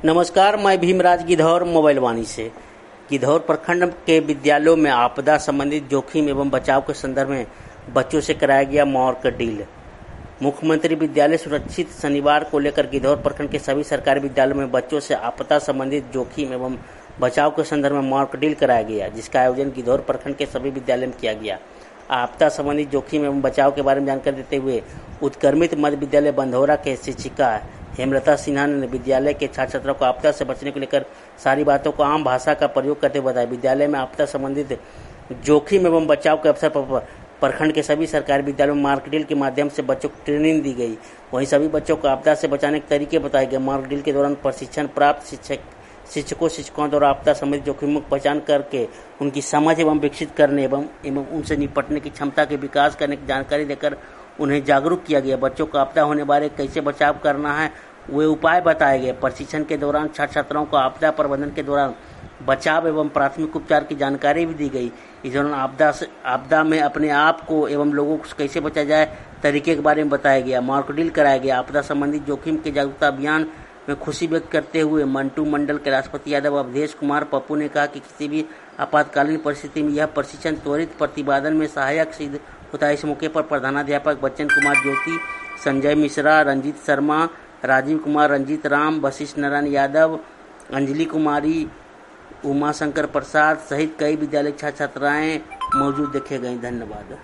नमस्कार, मैं भीमराज गिद्धौर मोबाइल वाणी से। गिद्धौर प्रखंड के विद्यालयों में आपदा संबंधित जोखिम एवं बचाव के संदर्भ में बच्चों से कराया गया मॉक ड्रिल। मुख्यमंत्री विद्यालय सुरक्षित शनिवार को लेकर गिद्धौर प्रखंड के सभी सरकारी विद्यालयों में बच्चों से आपदा संबंधित जोखिम एवं बचाव के संदर्भ में मॉक ड्रिल कराया गया, जिसका आयोजन गिद्धौर प्रखंड के सभी विद्यालय में किया गया। आपदा संबंधित जोखिम एवं बचाव के बारे में जानकारी देते हुए उत्क्रमित मध्य विद्यालय बंधौरा के शिक्षिका हेमलता सिन्हा ने विद्यालय के छात्र छात्राओं को आपदा से बचने को लेकर सारी बातों को आम भाषा का प्रयोग करते हुए बताया। विद्यालय में आपदा संबंधित जोखिम एवं बचाव के अवसर पर प्रखंड के सभी सरकारी विद्यालयों में मॉक ड्रिल के माध्यम से बच्चों को ट्रेनिंग दी गई। वहीं सभी बच्चों को आपदा से बचाने के तरीके बताए गए। मॉक ड्रिल के दौरान प्रशिक्षण प्राप्त शिक्षकों द्वारा आपदा संबंधित जोखिमों की पहचान करके उनकी समझ एवं विकसित करने एवं उनसे निपटने की क्षमता के विकास करने की जानकारी देकर उन्हें जागरूक किया गया। बच्चों को आपदा होने बारे कैसे बचाव करना है वे उपाय बताए गए। प्रशिक्षण के दौरान छात्र छात्राओं को आपदा प्रबंधन के दौरान बचाव एवं प्राथमिक उपचार की जानकारी भी दी गई। इस दौरान आपदा में अपने आप को एवं लोगों को कैसे बचाया जाए तरीके के बारे में बताया गया। मॉक ड्रिल कराया गया। आपदा संबंधित जोखिम के जागरूकता अभियान में खुशी व्यक्त करते हुए मंटू मंडल के राष्ट्रपति यादव अवधेश कुमार पप्पू ने कहा कि किसी भी आपातकालीन परिस्थिति में यह प्रशिक्षण त्वरित प्रतिपादन में सहायक सिद्ध होता है। इस मौके पर प्रधानाध्यापक बच्चन कुमार ज्योति, संजय मिश्रा, रंजीत शर्मा, राजीव कुमार, रंजीत राम, वशिष्ठ नारायण यादव, अंजलि कुमारी, उमा शंकर प्रसाद सहित कई विद्यालय छात्र छात्राएं मौजूद देखे गए। धन्यवाद।